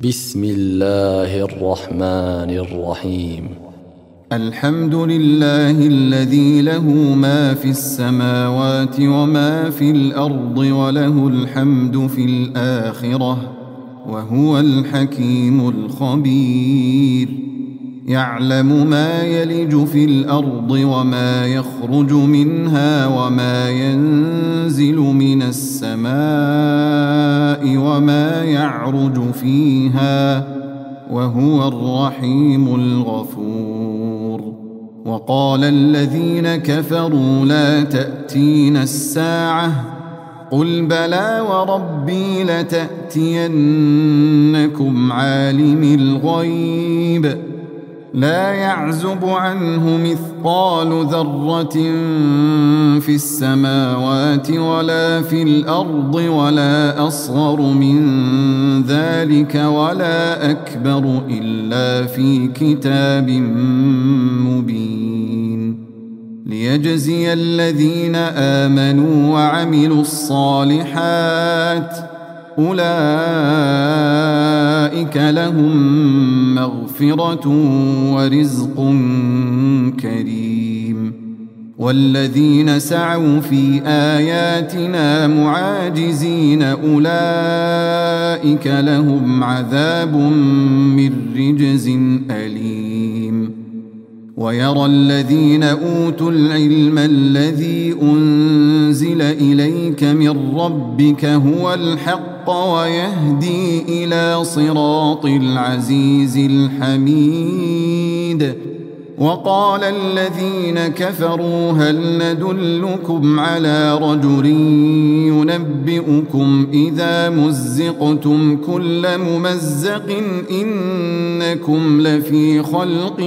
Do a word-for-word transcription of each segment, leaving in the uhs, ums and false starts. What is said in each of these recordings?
بسم الله الرحمن الرحيم. الحمد لله الذي له ما في السماوات وما في الأرض وله الحمد في الآخرة وهو الحكيم الخبير. يعلم ما يلج في الأرض وما يخرج منها وما ينزل من السماء وما يعرج فيها وهو الرحيم الغفور. وقال الذين كفروا لا تأتينا الساعة قل بلى وربي لتأتينكم عالم الغيب لا يعزب عنه مثقال ذرة في السماوات ولا في الأرض ولا أصغر من ذلك ولا أكبر إلا في كتاب مبين ليجزي الذين آمنوا وعملوا الصالحات أولئك لهم مغفرة ورزق كريم. والذين سعوا في آياتنا معاجزين أولئك لهم عذاب من رجز أليم. ويرى الذين أوتوا العلم الذي أنزل إليك من ربك هو الحق ويهدي إلى صراط العزيز الحميد. وقال الذين كفروا هل ندلكم على رجل ينبئكم إذا مزقتم كل ممزق إنكم لفي خلق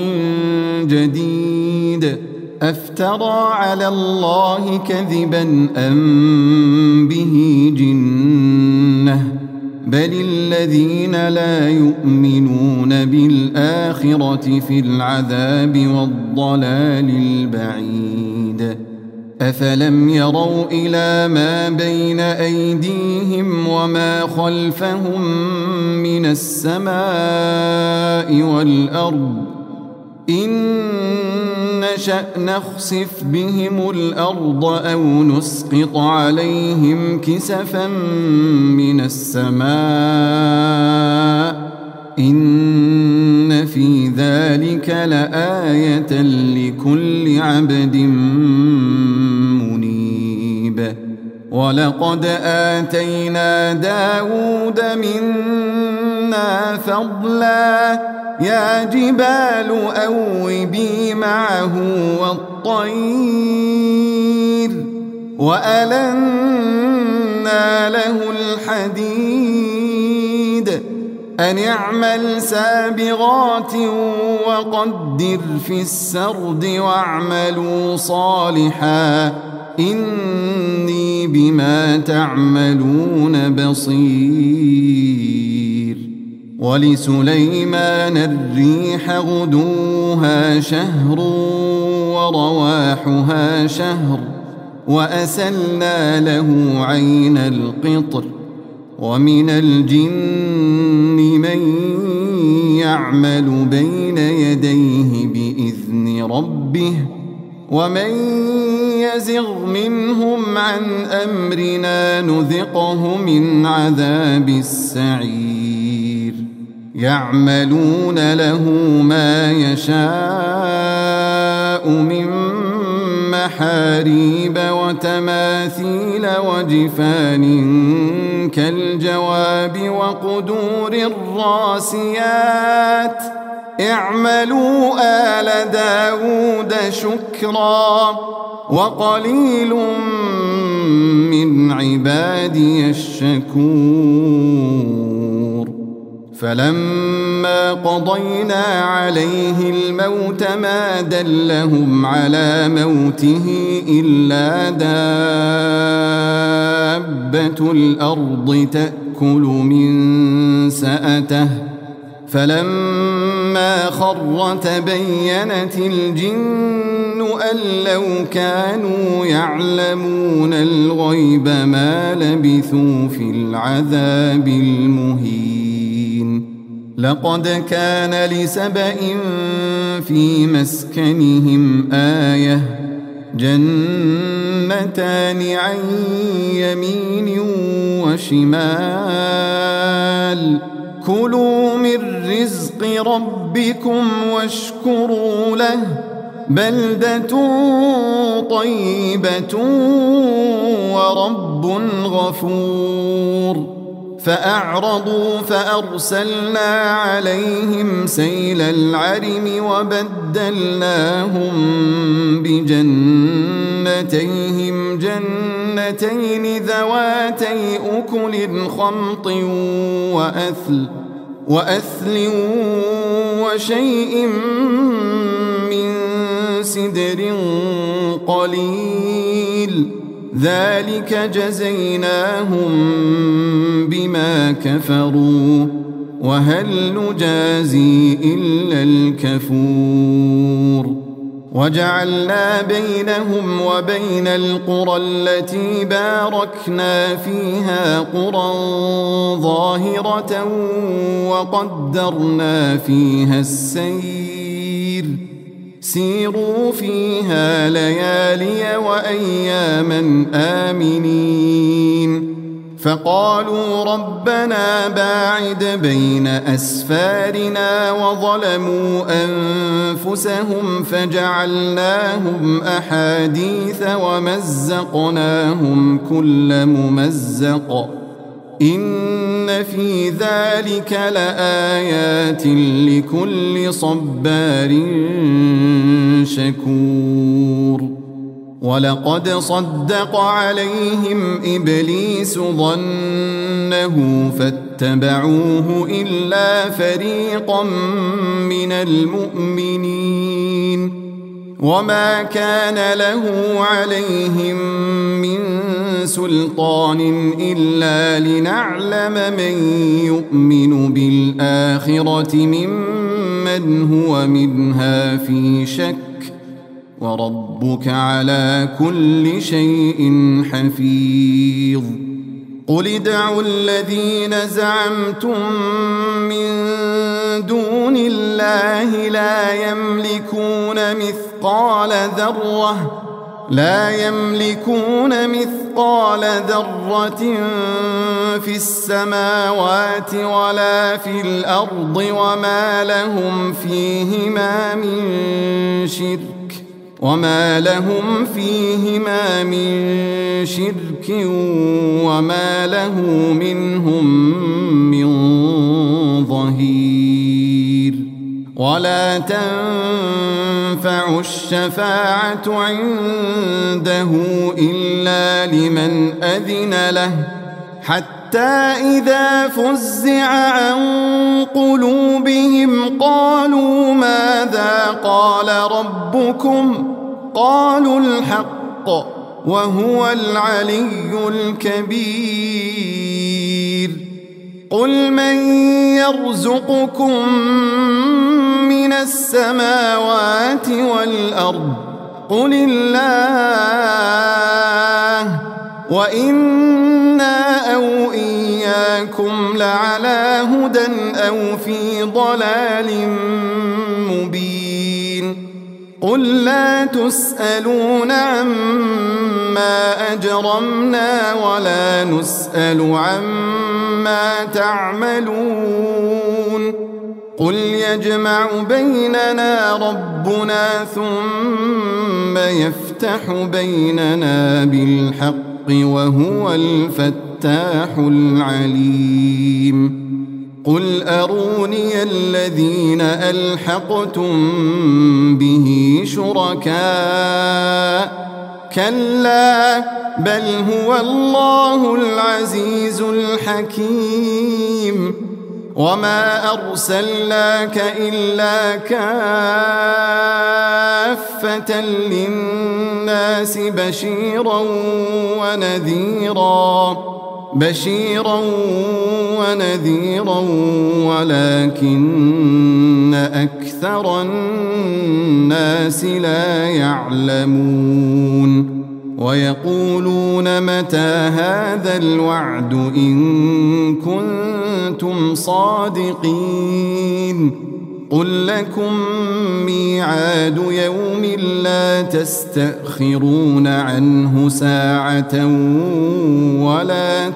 جديد أفترى على الله كذبا أم به جنة بل الذين لا يؤمنون بالآخرة في العذاب والضلال البعيد. أفلم يروا إلى ما بين أيديهم وما خلفهم من السماء والأرض إن نشأ نخسف بهم الأرض أو نسقط عليهم كسفا من السماء إن في ذلك لآية لكل عبد منيب. ولقد آتينا داود منا فضلا يا جبال أوبي معه والطير وألنا له الحديد أن اعمل سابغات وقدر في السرد واعملوا صالحا إني بما تعملون بصير. ولسليمان الريح غدوها شهر ورواحها شهر وأسلنا له عين القطر. ومن الجن من يعمل بين يديه بإذن ربه ومن يزغ منهم عن أمرنا نذقه من عذاب السعير. يعملون له ما يشاء من محاريب وتماثيل وجفان كالجواب وقدور الراسيات اعملوا آل داود شكرا وقليل من عبادي الشكور. فلما قضينا عليه الموت ما دلهم على موته إلا دابة الأرض تأكل من سأته فلما خر تبينت الجن أن لو كانوا يعلمون الغيب ما لبثوا في العذاب المهين لقد كان لسبإ في مسكنهم آية جنتان عن يمين وشمال كلوا من رزق ربكم واشكروا له بلدة طيبة ورب غفور فأعرضوا فأرسلنا عليهم سيل العرم وبدلناهم بجنتيهم جنتين ذواتي أكل خمط وأثل وأثل وشيء من سدر قليل ذلك جزيناهم بما كفروا وهل نجازي إلا الكفور وجعلنا بينهم وبين القرى التي باركنا فيها قرى ظاهرة وقدرنا فيها السير سيروا فيها ليالي وأياما آمنين فقالوا ربنا باعد بين أسفارنا وظلموا أنفسهم فجعلناهم أحاديث ومزقناهم كل ممزق إن في ذلك لآيات لكل صبار شكور ولقد صدق عليهم إبليس ظنه فاتبعوه إلا فريقا من المؤمنين وما كان له عليهم من سلطان إلا لنعلم من يؤمن بالآخرة ممن هو منها في شك وربك على كل شيء حفيظ قل ادعوا الذين زعمتم من دون الله لا يملكون مثقال ذرة لا يملكون مثقال ذرة في السماوات ولا في الأرض وما لهم فيهما من شرك وما لهم فيهما من شرك وما له منهم من ظهير ولا تنفع الشفاعة عنده إلا لمن أذن له حتى إذا فزع عن قلوبهم قالوا ماذا قال ربكم قالوا الحق وهو العلي الكبير قل من يرزقكم من السماوات والأرض قل الله وإنا أو إياكم لعلى هدى أو في ضلال مبين قل لا تسألون عما أجرمنا ولا نسأل عما تعملون قل يجمع بيننا ربنا ثم يفتح بيننا بالحق وهو الفتاح العليم قل أروني الذين ألحقتم به شركاء كلا بل هو الله العزيز الحكيم وما أرسلناك إلا كافة للناس بشيرا ونذيرا بشيرا ونذيرا ولكن أكثر الناس لا يعلمون ويقولون متى هذا الوعد إن كنتم صادقين قل لكم ميعاد يوم لا تستأخرون عنه ساعة ولا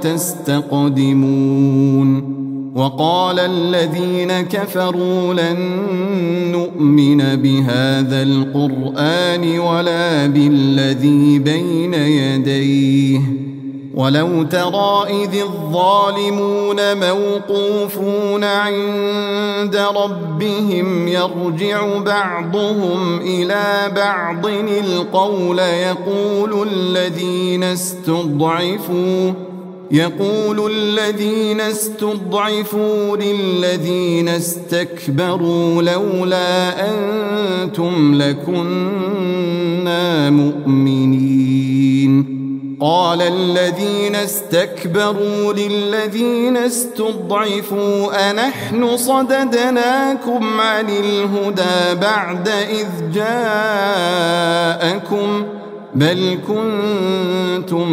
تستقدمون وقال الذين كفروا لن نؤمن بهذا القرآن ولا بالذي بين يديه ولو ترى إذ الظالمون موقوفون عند ربهم يرجع بعضهم إلى بعض القول يقول الذين استضعفوا يقول الذين استضعفوا للذين استكبروا لولا أنتم لكنا مؤمنين قال الذين استكبروا للذين استضعفوا أنحن صددناكم عن الهدى بعد إذ جاءكم بل كنتم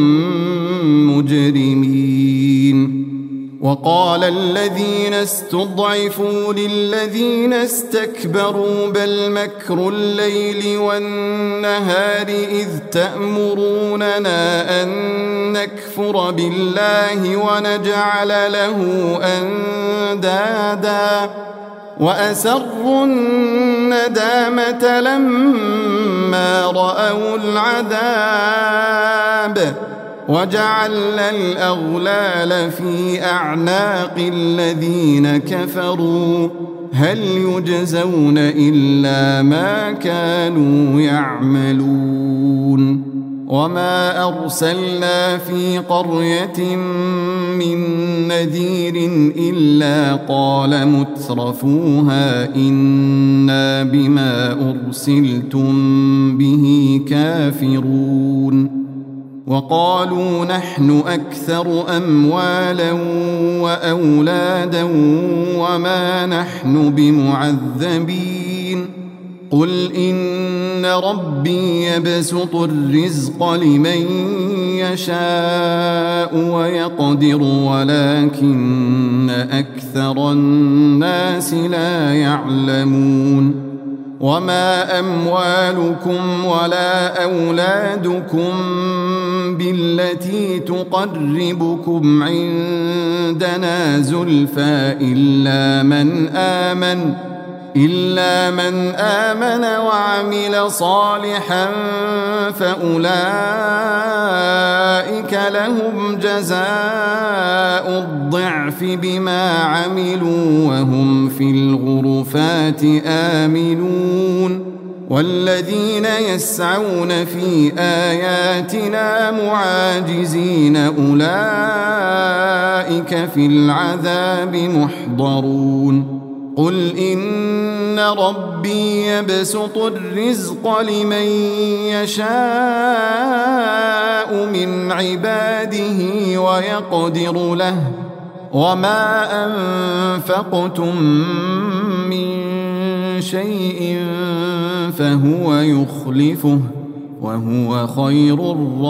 مجرمين وقال الذين استضعفوا للذين استكبروا بل مكر الليل والنهار إذ تأمروننا أن نكفر بالله ونجعل له أندادا وأسروا الندامة لما رأوا العذاب وجعلنا الأغلال في أعناق الذين كفروا هل يجزون إلا ما كانوا يعملون وما أرسلنا في قرية من نذير إلا قال مترفوها إنا بما أرسلتم به كافرون وقالوا نحن أكثر أموالا وأولادا وما نحن بمعذبين قل إن ربي يبسط الرزق لمن يشاء ويقدر ولكن أكثر الناس لا يعلمون وما أموالكم ولا أولادكم بالتي تقربكم عندنا زلفى إلا من آمن إلا من آمن وعمل صالحا فأولئك لهم جزاء الضعف بما عملوا وهم في الغرفات آمنون والذين يسعون في آياتنا معاجزين أولئك في العذاب محضرون قل إن ربي يبسط الرزق لمن يشاء من عباده ويقدر له وما أنفقتم من شيء فهو يخلفه وهو خير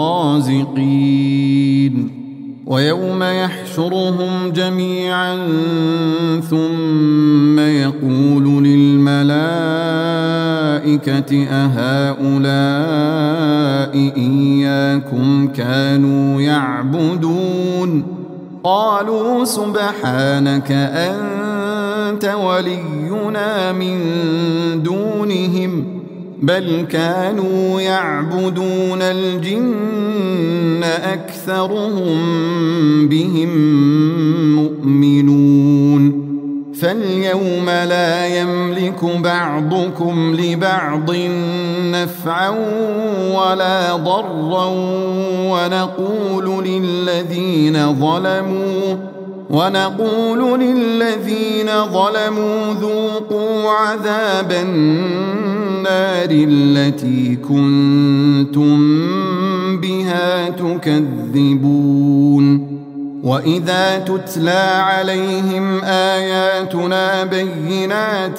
الرازقين ويوم يحشرهم جميعا ثم يقول للملائكة أهؤلاء إياكم كانوا يعبدون قالوا سبحانك أنت ولينا من دونهم بل كانوا يعبدون الجن أكثرهم بهم مؤمنون فاليوم لا يملك بعضكم لبعض نفعا ولا ضرا ونقول للذين ظلموا ونقول للذين ظلموا ذوقوا عذاب النار التي كنتم بها تكذبون وإذا تتلى عليهم آياتنا بينات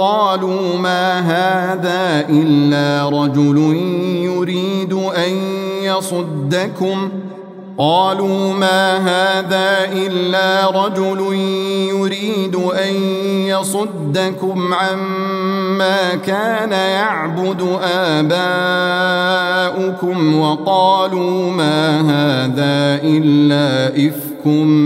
قالوا ما هذا إلا رجل يريد أن يصدكم قالوا ما هذا إلا رجل يريد أن يصدكم عما كان يعبد آباؤكم وقالوا ما هذا إلا إفك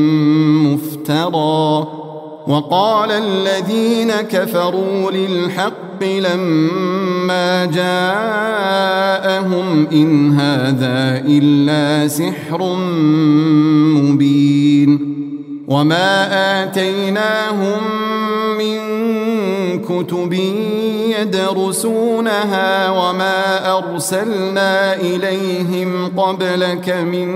مفترى وقال الذين كفروا للحق لما جاءهم إن هذا إلا سحر مبين وما آتيناهم من كتب يدرسونها وما أرسلنا إليهم قبلك من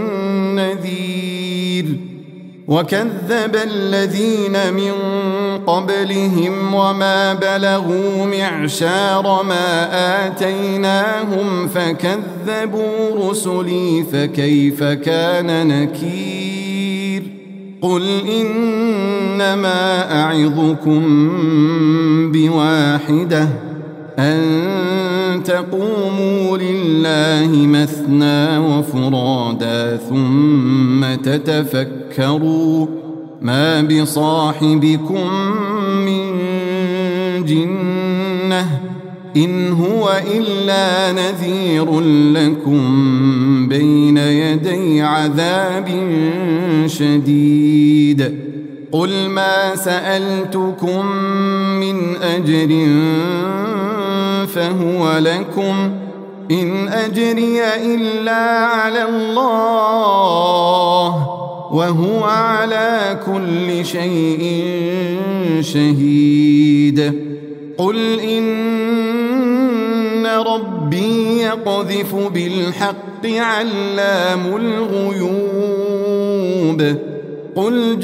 نذير وكذب الذين من قبلهم وما بلغوا معشار ما آتيناهم فكذبوا رسلي فكيف كان نكير قل إنما أعظكم بواحدة أن تقوموا لله مثنى وفرادا ثم تتفكروا ما بصاحبكم من جنة إن هو إلا نذير لكم بين يدي عذاب شديد قل ما سألتكم من أجر فهو لكم إن أجري إلا على الله وهو على كل شيء شهيد قل إن ربي يقذف بالحق علام الغيوب قل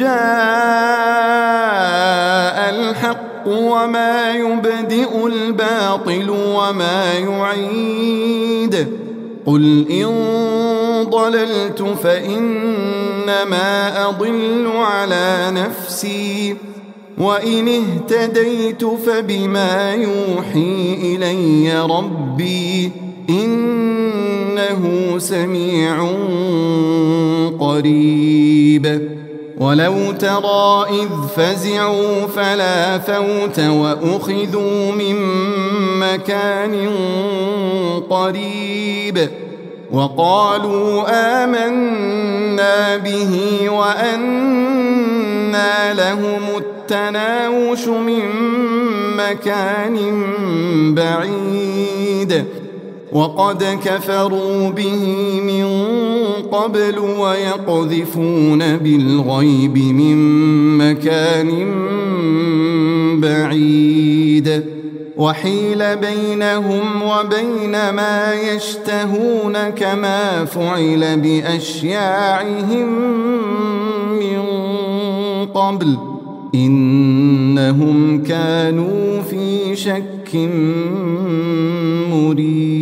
جاء الحق وما يبدئ الباطل وما يعيد قل إن ضللت فإنما أضل على نفسي وإن اهتديت فبما يوحي إلي ربي إنه سميع قريب ولو ترى إذ فزعوا فلا فوت وأخذوا من مكان قريب وقالوا آمنا به وأنى لهم التناوش من مكان بعيد وقد كفروا به من قبل ويقذفون بالغيب من مكان بعيد وحيل بينهم وبين ما يشتهون كما فعل بأشياعهم من قبل إنهم كانوا في شك مريب